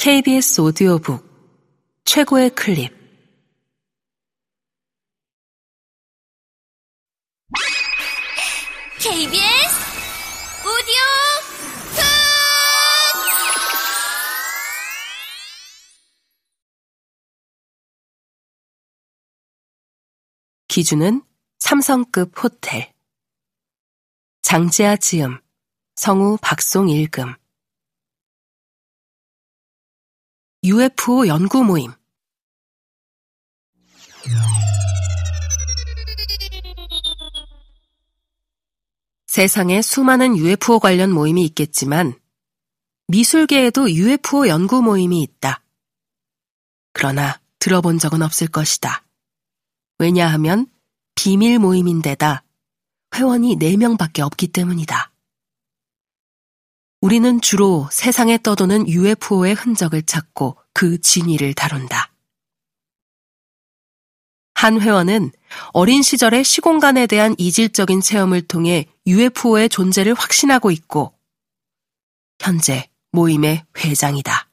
KBS 오디오북 최고의 클립. KBS 오디오북 기준은 삼성급 호텔. 장지아 지음, 성우 박송 읽음. UFO 연구 모임. 세상에 수많은 UFO 관련 모임이 있겠지만 미술계에도 UFO 연구 모임이 있다. 그러나 들어본 적은 없을 것이다. 왜냐하면 비밀 모임인데다 회원이 4명밖에 없기 때문이다. 우리는 주로 세상에 떠도는 UFO의 흔적을 찾고 그 진위를 다룬다. 한 회원은 어린 시절의 시공간에 대한 이질적인 체험을 통해 UFO의 존재를 확신하고 있고 현재 모임의 회장이다.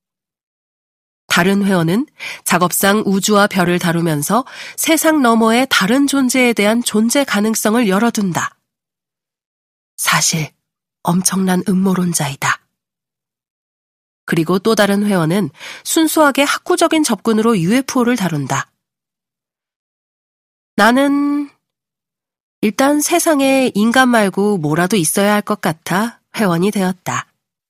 다른 회원은 작업상 우주와 별을 다루면서 세상 너머의 다른 존재에 대한 존재 가능성을 열어둔다. 사실 엄청난 음모론자이다. 그리고 또 다른 회원은 순수하게 학구적인 접근으로 UFO를 다룬다. 나는 일단 세상에 인간 말고 뭐라도 있어야 할 것 같아 회원이 되었다.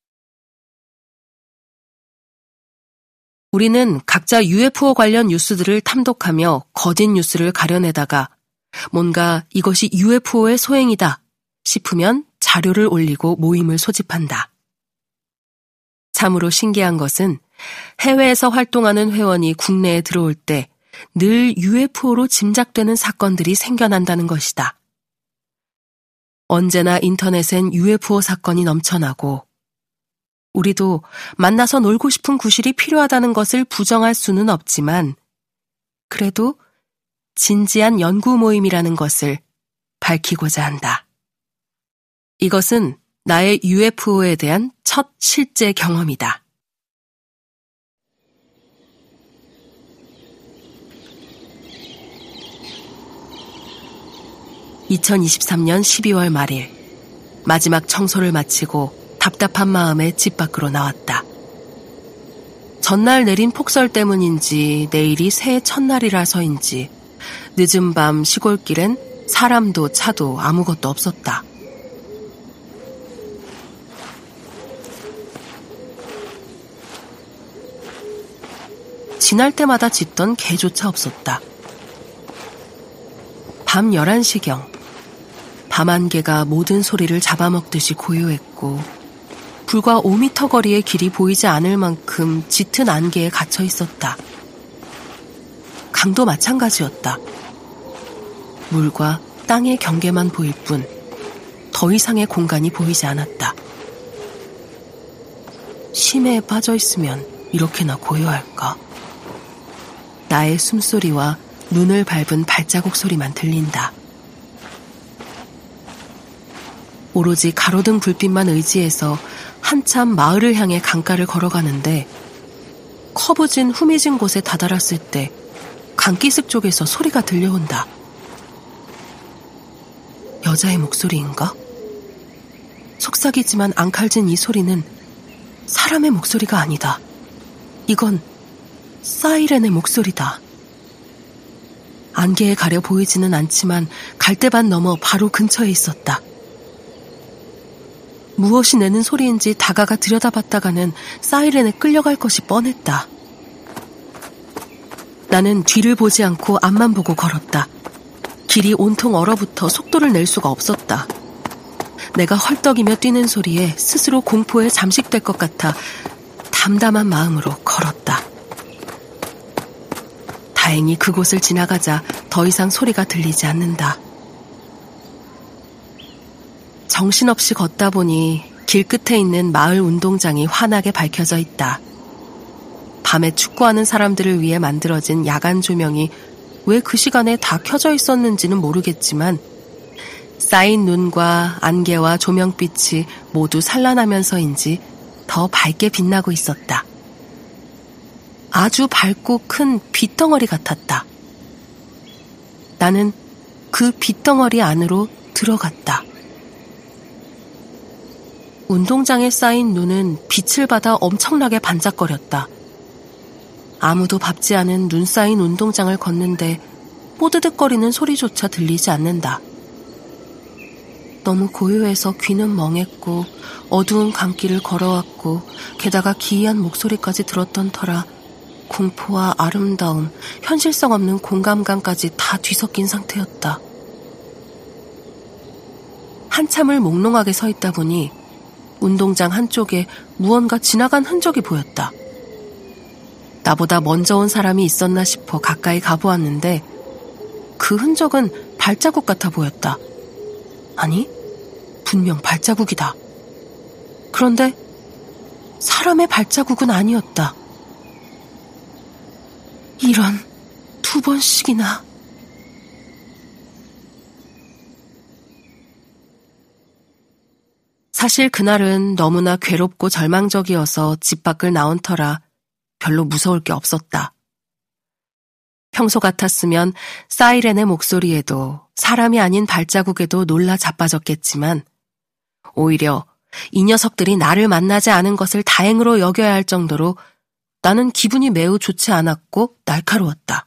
우리는 각자 UFO 관련 뉴스들을 탐독하며 거짓 뉴스를 가려내다가 뭔가 이것이 UFO의 소행이다 싶으면 자료를 올리고 모임을 소집한다. 참으로 신기한 것은 해외에서 활동하는 회원이 국내에 들어올 때 늘 UFO로 짐작되는 사건들이 생겨난다는 것이다. 언제나 인터넷엔 UFO 사건이 넘쳐나고 우리도 만나서 놀고 싶은 구실이 필요하다는 것을 부정할 수는 없지만 그래도 진지한 연구 모임이라는 것을 밝히고자 한다. 이것은 나의 UFO에 대한 첫 실제 경험이다. (2023년 12월) 말일 마지막 청소를 마치고 답답한 마음에 집 밖으로 나왔다. 전날 내린 폭설 때문인지 내일이 새해 첫날이라서인지 늦은 밤 시골길엔 사람도 차도 아무것도 없었다. 지날 때마다 짖던 개조차 없었다. 밤 11시경 밤안개가 모든 소리를 잡아먹듯이 고요했고 불과 5m 거리의 길이 보이지 않을 만큼 짙은 안개에 갇혀 있었다. 강도 마찬가지였다. 물과 땅의 경계만 보일 뿐 더 이상의 공간이 보이지 않았다. 심해에 빠져 있으면 이렇게나 고요할까? 나의 숨소리와 눈을 밟은 발자국 소리만 들린다. 오로지 가로등 불빛만 의지해서 한참 마을을 향해 강가를 걸어가는데 커브진 후미진 곳에 다다랐을 때 강기슭 쪽에서 소리가 들려온다. 여자의 목소리인가? 속삭이지만 앙칼진 이 소리는 사람의 목소리가 아니다. 이건 사이렌의 목소리다. 안개에 가려 보이지는 않지만 갈대밭 너머 바로 근처에 있었다. 무엇이 내는 소리인지 다가가 들여다봤다가는 사이렌에 끌려갈 것이 뻔했다. 나는 뒤를 보지 않고 앞만 보고 걸었다. 길이 온통 얼어붙어 속도를 낼 수가 없었다. 내가 헐떡이며 뛰는 소리에 스스로 공포에 잠식될 것 같아 담담한 마음으로 걸었다. 다행히 그곳을 지나가자 더 이상 소리가 들리지 않는다. 정신없이 걷다 보니 길 끝에 있는 마을 운동장이 환하게 밝혀져 있다. 밤에 축구하는 사람들을 위해 만들어진 야간 조명이 왜 그 시간에 다 켜져 있었는지는 모르겠지만 쌓인 눈과 안개와 조명빛이 모두 산란하면서인지 더 밝게 빛나고 있었다. 아주 밝고 큰 빗덩어리 같았다. 나는 그 빗덩어리 안으로 들어갔다. 운동장에 쌓인 눈은 빛을 받아 엄청나게 반짝거렸다. 아무도 밟지 않은 눈 쌓인 운동장을 걷는데 뽀드득거리는 소리조차 들리지 않는다. 너무 고요해서 귀는 멍했고 어두운 강길을 걸어왔고 게다가 기이한 목소리까지 들었던 터라 공포와 아름다움, 현실성 없는 공감감까지 다 뒤섞인 상태였다. 한참을 몽롱하게 서 있다 보니 운동장 한쪽에 무언가 지나간 흔적이 보였다. 나보다 먼저 온 사람이 있었나 싶어 가까이 가보았는데 그 흔적은 발자국 같아 보였다. 아니, 분명 발자국이다. 그런데 사람의 발자국은 아니었다. 이런, 2번씩이나. 사실 그날은 너무나 괴롭고 절망적이어서 집 밖을 나온 터라 별로 무서울 게 없었다. 평소 같았으면 사이렌의 목소리에도 사람이 아닌 발자국에도 놀라 자빠졌겠지만 오히려 이 녀석들이 나를 만나지 않은 것을 다행으로 여겨야 할 정도로 나는 기분이 매우 좋지 않았고 날카로웠다.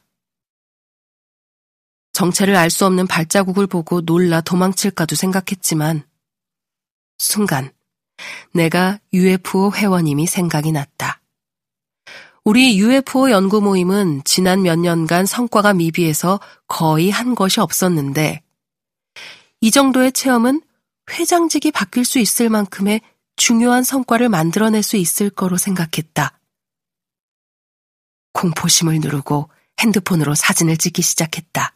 정체를 알 수 없는 발자국을 보고 놀라 도망칠까도 생각했지만 순간 내가 UFO 회원임이 생각이 났다. 우리 UFO 연구 모임은 지난 몇 년간 성과가 미비해서 거의 한 것이 없었는데 이 정도의 체험은 회장직이 바뀔 수 있을 만큼의 중요한 성과를 만들어낼 수 있을 거로 생각했다. 공포심을 누르고 핸드폰으로 사진을 찍기 시작했다.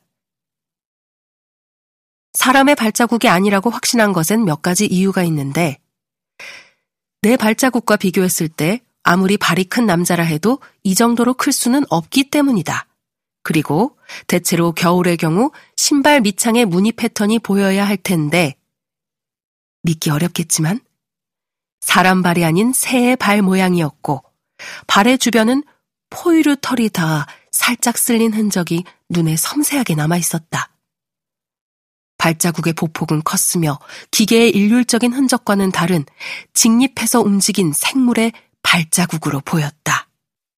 사람의 발자국이 아니라고 확신한 것엔 몇 가지 이유가 있는데 내 발자국과 비교했을 때 아무리 발이 큰 남자라 해도 이 정도로 클 수는 없기 때문이다. 그리고 대체로 겨울의 경우 신발 밑창에 무늬 패턴이 보여야 할 텐데 믿기 어렵겠지만 사람 발이 아닌 새의 발 모양이었고 발의 주변은 포유류 털이 다 살짝 쓸린 흔적이 눈에 섬세하게 남아있었다. 발자국의 보폭은 컸으며 기계의 일률적인 흔적과는 다른 직립해서 움직인 생물의 발자국으로 보였다.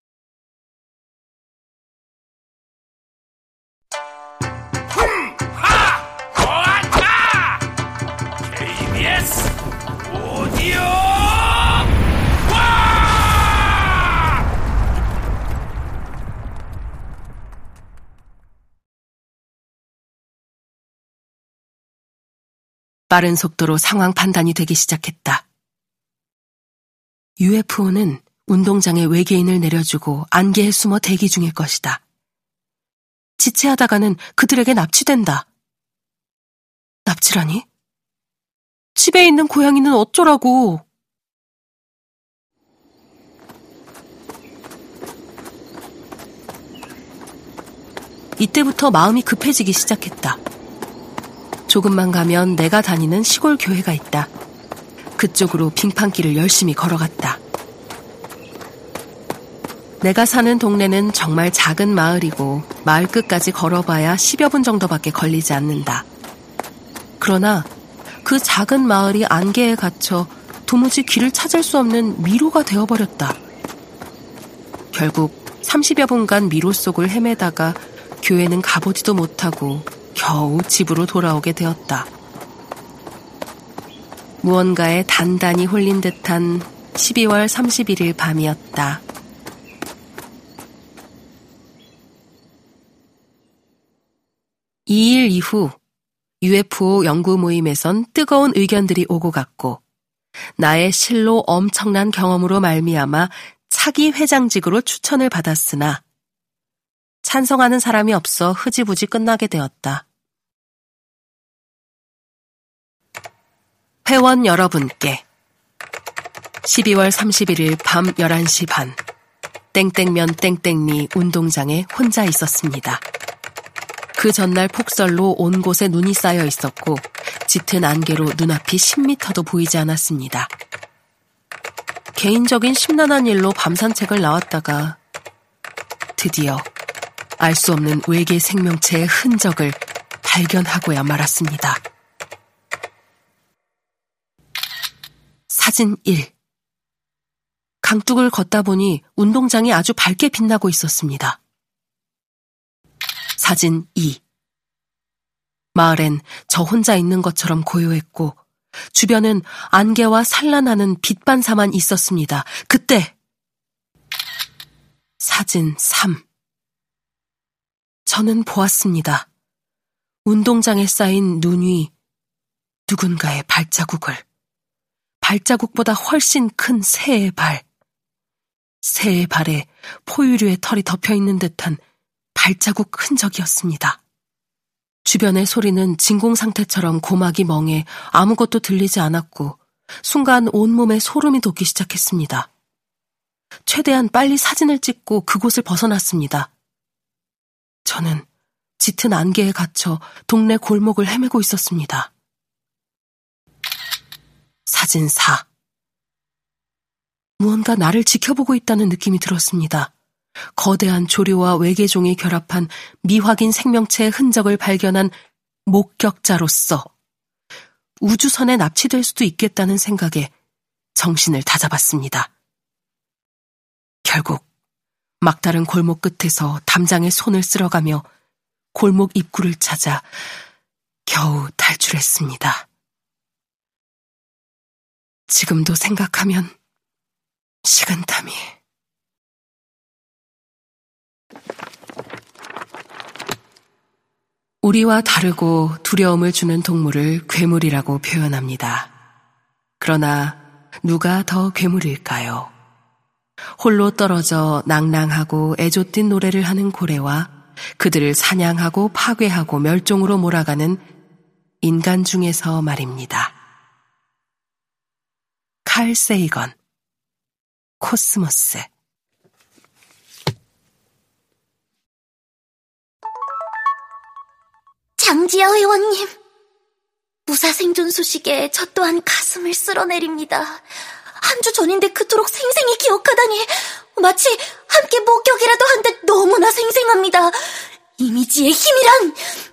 KBS 오디오 빠른 속도로 상황 판단이 되기 시작했다. UFO는 운동장에 외계인을 내려주고 안개에 숨어 대기 중일 것이다. 지체하다가는 그들에게 납치된다. 납치라니? 집에 있는 고양이는 어쩌라고? 이때부터 마음이 급해지기 시작했다. 조금만 가면 내가 다니는 시골 교회가 있다. 그쪽으로 빙판길을 열심히 걸어갔다. 내가 사는 동네는 정말 작은 마을이고 마을 끝까지 걸어봐야 10여 분 정도밖에 걸리지 않는다. 그러나 그 작은 마을이 안개에 갇혀 도무지 길을 찾을 수 없는 미로가 되어버렸다. 결국 30여 분간 미로 속을 헤매다가 교회는 가보지도 못하고 겨우 집으로 돌아오게 되었다. 무언가에 단단히 홀린 듯한 12월 31일 밤이었다. 이 일 이후 UFO 연구 모임에선 뜨거운 의견들이 오고 갔고 나의 실로 엄청난 경험으로 말미암아 차기 회장직으로 추천을 받았으나 찬성하는 사람이 없어 흐지부지 끝나게 되었다. 회원 여러분께 12월 31일 밤 11시 반 땡땡면 땡땡리 운동장에 혼자 있었습니다. 그 전날 폭설로 온 곳에 눈이 쌓여 있었고 짙은 안개로 눈앞이 10m도 보이지 않았습니다. 개인적인 심란한 일로 밤 산책을 나왔다가 드디어 알 수 없는 외계 생명체의 흔적을 발견하고야 말았습니다. 사진 1. 강둑을 걷다 보니 운동장이 아주 밝게 빛나고 있었습니다. 사진 2. 마을엔 저 혼자 있는 것처럼 고요했고 주변은 안개와 산란하는 빛반사만 있었습니다. 그때 사진 3. 저는 보았습니다. 운동장에 쌓인 눈 위 누군가의 발자국보다 훨씬 큰 새의 발. 새의 발에 포유류의 털이 덮여있는 듯한 발자국 흔적이었습니다. 주변의 소리는 진공 상태처럼 고막이 멍해 아무것도 들리지 않았고 순간 온몸에 소름이 돋기 시작했습니다. 최대한 빨리 사진을 찍고 그곳을 벗어났습니다. 저는 짙은 안개에 갇혀 동네 골목을 헤매고 있었습니다. 사진 4. 무언가 나를 지켜보고 있다는 느낌이 들었습니다. 거대한 조류와 외계종이 결합한 미확인 생명체의 흔적을 발견한 목격자로서 우주선에 납치될 수도 있겠다는 생각에 정신을 다잡았습니다. 결국 막다른 골목 끝에서 담장에 손을 쓸어가며 골목 입구를 찾아 겨우 탈출했습니다. 지금도 생각하면 식은땀이. 우리와 다르고 두려움을 주는 동물을 괴물이라고 표현합니다. 그러나 누가 더 괴물일까요? 홀로 떨어져 낭낭하고 애조띤 노래를 하는 고래와 그들을 사냥하고 파괴하고 멸종으로 몰아가는 인간 중에서 말입니다. 칼 세이건, 코스모스. 장지아 회원님, 무사 생존 소식에 저 또한 가슴을 쓸어내립니다. 한 주 전인데 그토록 생생히 기억하다니 마치 함께 목격이라도 한 듯 너무나 생생합니다. 이미지의 힘이란!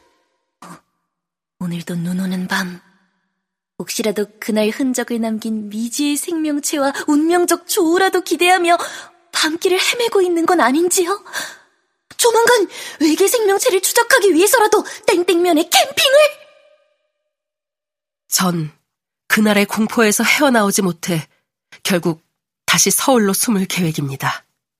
오늘도 눈 오는 밤, 혹시라도 그날 흔적을 남긴 미지의 생명체와 운명적 조우라도 기대하며 밤길을 헤매고 있는 건 아닌지요? 조만간 외계 생명체를 추적하기 위해서라도 땡땡면에 캠핑을! 전 그날의 공포에서 헤어나오지 못해 결국 다시 서울로 숨을 계획입니다.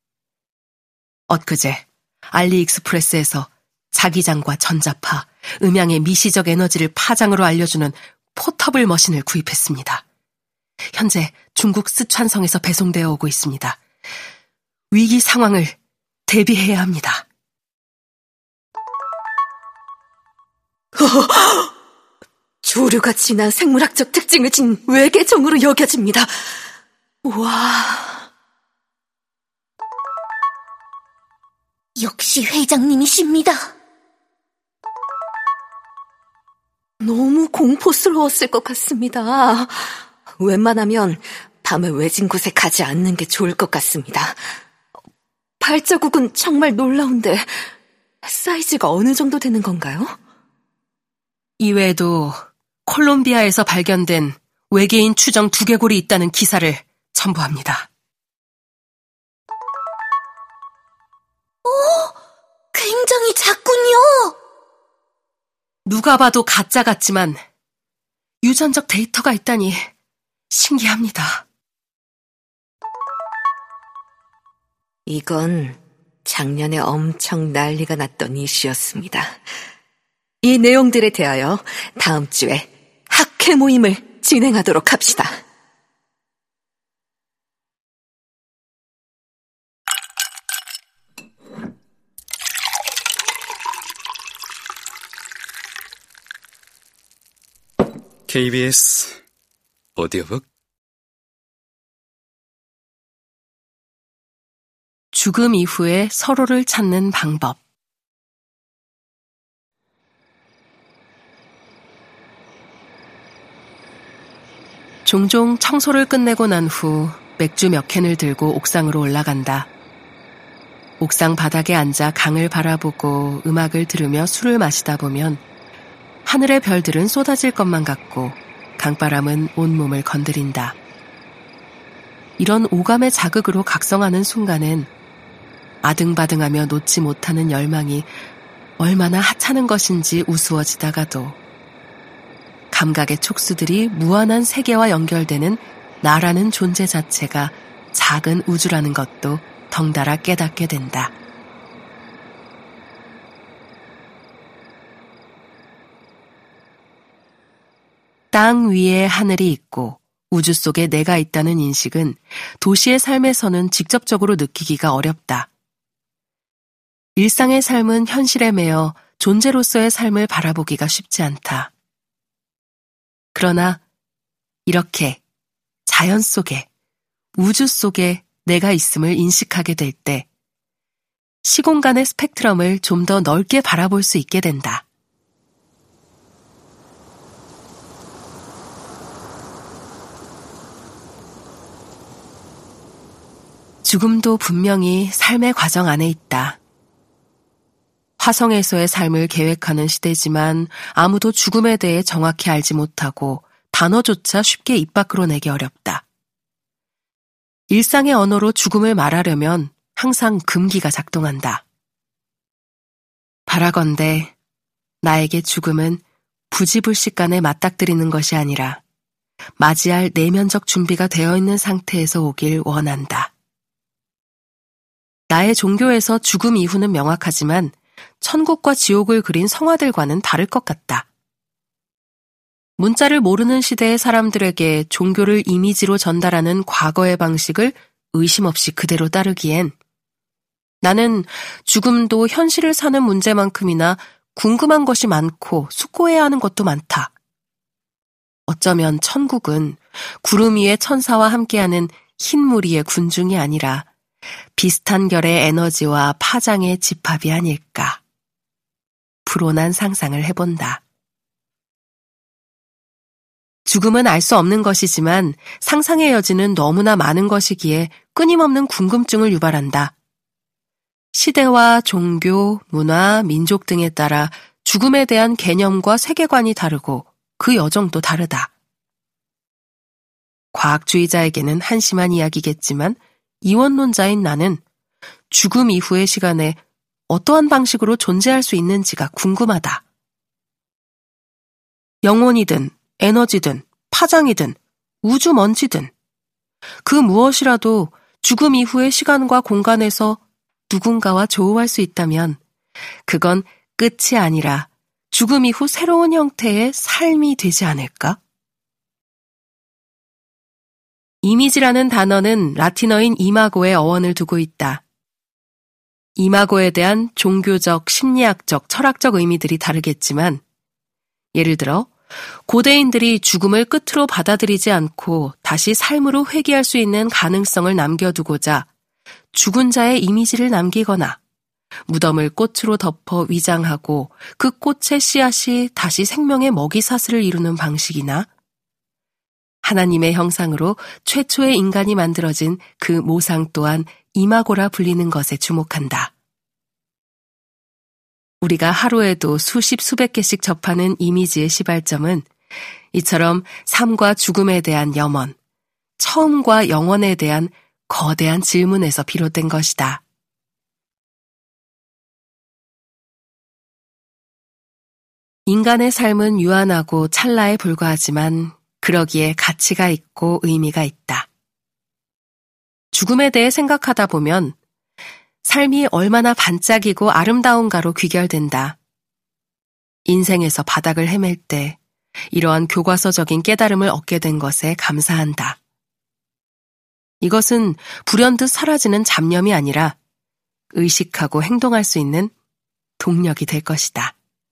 엊그제 알리익스프레스에서 자기장과 전자파, 음향의 미시적 에너지를 파장으로 알려주는 포터블 머신을 구입했습니다. 현재 중국 쓰촨성에서 배송되어 오고 있습니다. 위기 상황을 대비해야 합니다. 조류가 진한 생물학적 특징을 진 외계종으로 여겨집니다. 와. 역시 회장님이십니다. 너무 공포스러웠을 것 같습니다. 웬만하면 밤에 외진 곳에 가지 않는 게 좋을 것 같습니다. 발자국은 정말 놀라운데 사이즈가 어느 정도 되는 건가요? 이외에도 콜롬비아에서 발견된 외계인 추정 두개골이 있다는 기사를 첨부합니다. 굉장히 작군요. 누가 봐도 가짜 같지만 유전적 데이터가 있다니 신기합니다. 이건 작년에 엄청 난리가 났던 이슈였습니다. 이 내용들에 대하여 다음 주에 학회 모임을 진행하도록 합시다. KBS 오디오북 죽음 이후에 서로를 찾는 방법. 종종 청소를 끝내고 난 후 맥주 몇 캔을 들고 옥상으로 올라간다. 옥상 바닥에 앉아 강을 바라보고 음악을 들으며 술을 마시다 보면 하늘의 별들은 쏟아질 것만 같고 강바람은 온몸을 건드린다. 이런 오감의 자극으로 각성하는 순간엔 아등바등하며 놓지 못하는 열망이 얼마나 하찮은 것인지 우스워지다가도 감각의 촉수들이 무한한 세계와 연결되는 나라는 존재 자체가 작은 우주라는 것도 덩달아 깨닫게 된다. 땅 위에 하늘이 있고 우주 속에 내가 있다는 인식은 도시의 삶에서는 직접적으로 느끼기가 어렵다. 일상의 삶은 현실에 매여 존재로서의 삶을 바라보기가 쉽지 않다. 그러나 이렇게 자연 속에, 우주 속에 내가 있음을 인식하게 될 때 시공간의 스펙트럼을 좀 더 넓게 바라볼 수 있게 된다. 죽음도 분명히 삶의 과정 안에 있다. 화성에서의 삶을 계획하는 시대지만 아무도 죽음에 대해 정확히 알지 못하고 단어조차 쉽게 입 밖으로 내기 어렵다. 일상의 언어로 죽음을 말하려면 항상 금기가 작동한다. 바라건대 나에게 죽음은 부지불식간에 맞닥뜨리는 것이 아니라 맞이할 내면적 준비가 되어 있는 상태에서 오길 원한다. 나의 종교에서 죽음 이후는 명확하지만 천국과 지옥을 그린 성화들과는 다를 것 같다. 문자를 모르는 시대의 사람들에게 종교를 이미지로 전달하는 과거의 방식을 의심 없이 그대로 따르기엔 나는 죽음도 현실을 사는 문제만큼이나 궁금한 것이 많고 숙고해야 하는 것도 많다. 어쩌면 천국은 구름 위의 천사와 함께하는 흰 무리의 군중이 아니라 비슷한 결의 에너지와 파장의 집합이 아닐까. 불온한 상상을 해본다. 죽음은 알 수 없는 것이지만 상상의 여지는 너무나 많은 것이기에 끊임없는 궁금증을 유발한다. 시대와 종교, 문화, 민족 등에 따라 죽음에 대한 개념과 세계관이 다르고 그 여정도 다르다. 과학주의자에게는 한심한 이야기겠지만 이원론자인 나는 죽음 이후의 시간에 어떠한 방식으로 존재할 수 있는지가 궁금하다. 영혼이든 에너지든 파장이든 우주 먼지든 그 무엇이라도 죽음 이후의 시간과 공간에서 누군가와 조우할 수 있다면 그건 끝이 아니라 죽음 이후 새로운 형태의 삶이 되지 않을까? 이미지라는 단어는 라틴어인 이마고의 어원을 두고 있다. 이마고에 대한 종교적, 심리학적, 철학적 의미들이 다르겠지만 예를 들어 고대인들이 죽음을 끝으로 받아들이지 않고 다시 삶으로 회귀할 수 있는 가능성을 남겨두고자 죽은 자의 이미지를 남기거나 무덤을 꽃으로 덮어 위장하고 그 꽃의 씨앗이 다시 생명의 먹이사슬을 이루는 방식이나 하나님의 형상으로 최초의 인간이 만들어진 그 모상 또한 이마고라 불리는 것에 주목한다. 우리가 하루에도 수십 수백 개씩 접하는 이미지의 시발점은 이처럼 삶과 죽음에 대한 염원, 처음과 영원에 대한 거대한 질문에서 비롯된 것이다. 인간의 삶은 유한하고 찰나에 불과하지만 그러기에 가치가 있고 의미가 있다. 죽음에 대해 생각하다 보면 삶이 얼마나 반짝이고 아름다운가로 귀결된다. 인생에서 바닥을 헤맬 때 이러한 교과서적인 깨달음을 얻게 된 것에 감사한다. 이것은 불현듯 사라지는 잡념이 아니라 의식하고 행동할 수 있는 동력이 될 것이다.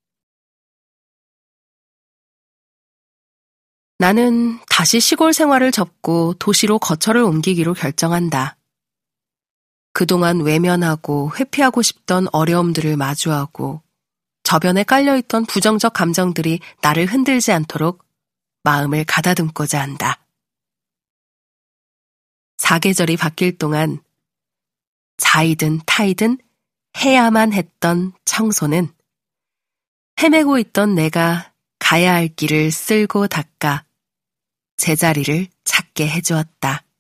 나는 다시 시골 생활을 접고 도시로 거처를 옮기기로 결정한다. 그동안 외면하고 회피하고 싶던 어려움들을 마주하고 저변에 깔려있던 부정적 감정들이 나를 흔들지 않도록 마음을 가다듬고자 한다. 사계절이 바뀔 동안 자이든 타이든 해야만 했던 청소는 헤매고 있던 내가 가야 할 길을 쓸고 닦아 제자리를 찾게 해주었다.